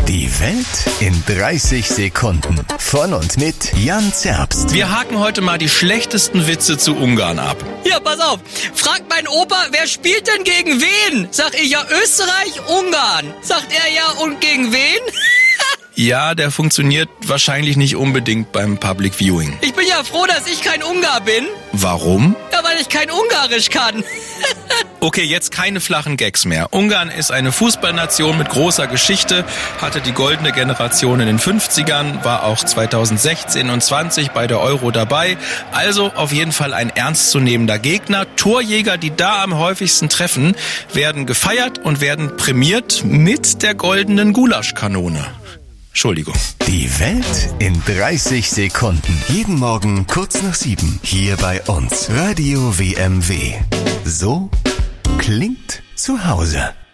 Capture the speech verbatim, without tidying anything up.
Die Welt in dreißig Sekunden. Von und mit Jan Zerbst. Wir haken heute mal die schlechtesten Witze zu Ungarn ab. Ja, pass auf. Fragt mein Opa, wer spielt denn gegen wen? Sag ich, ja, Österreich, Ungarn. Sagt er, ja, und gegen wen? Ja, der funktioniert wahrscheinlich nicht unbedingt beim Public Viewing. Ich bin ja froh, dass ich kein Ungar bin. Warum? Ja, weil ich kein Ungarisch kann. Okay, jetzt keine flachen Gags mehr. Ungarn ist eine Fußballnation mit großer Geschichte, hatte die goldene Generation in den fünfzigern, war auch zweitausendsechzehn und zwanzig bei der Euro dabei. Also auf jeden Fall ein ernstzunehmender Gegner. Torjäger, die da am häufigsten treffen, werden gefeiert und werden prämiert mit der goldenen Gulaschkanone. Entschuldigung. Die Welt in dreißig Sekunden. Jeden Morgen kurz nach sieben. Hier bei uns. Radio W M W. So klingt zu Hause.